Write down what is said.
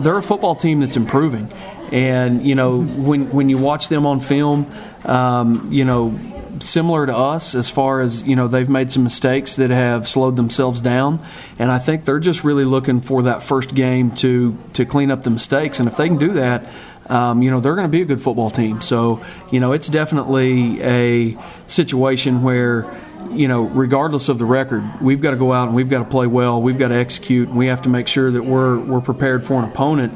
they're a football team that's improving. And, when you watch them on film, similar to us as far as, they've made some mistakes that have slowed themselves down. And I think they're just really looking for that first game to clean up the mistakes. And if they can do that, they're going to be a good football team. So, it's definitely a situation where, regardless of the record, we've got to go out and we've got to play well, we've got to execute, and we have to make sure that we're prepared for an opponent